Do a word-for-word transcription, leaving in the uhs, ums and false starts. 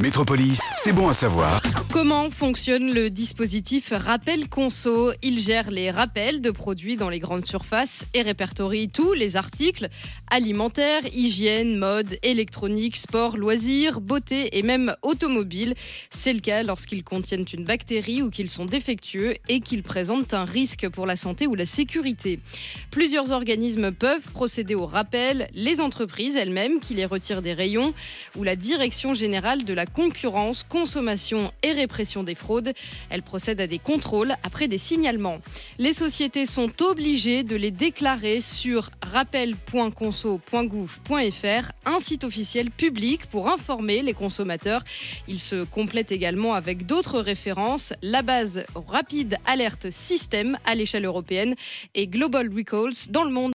Métropolis, c'est bon à savoir. Comment fonctionne le dispositif Rappel Conso ? Il gère les rappels de produits dans les grandes surfaces et répertorie tous les articles alimentaires, hygiène, mode, électronique, sport, loisirs, beauté et même automobile. C'est le cas lorsqu'ils contiennent une bactérie ou qu'ils sont défectueux et qu'ils présentent un risque pour la santé ou la sécurité. Plusieurs organismes peuvent procéder au rappel, les entreprises elles-mêmes qui les retirent des rayons ou la Direction générale de la concurrence, consommation et répression des fraudes. Elle procède à des contrôles après des signalements. Les sociétés sont obligées de les déclarer sur rappel point conso point gouv point fr, un site officiel public pour informer les consommateurs. Il se complète également avec d'autres références, la base Rapid Alert System à l'échelle européenne et Global Recalls dans le monde.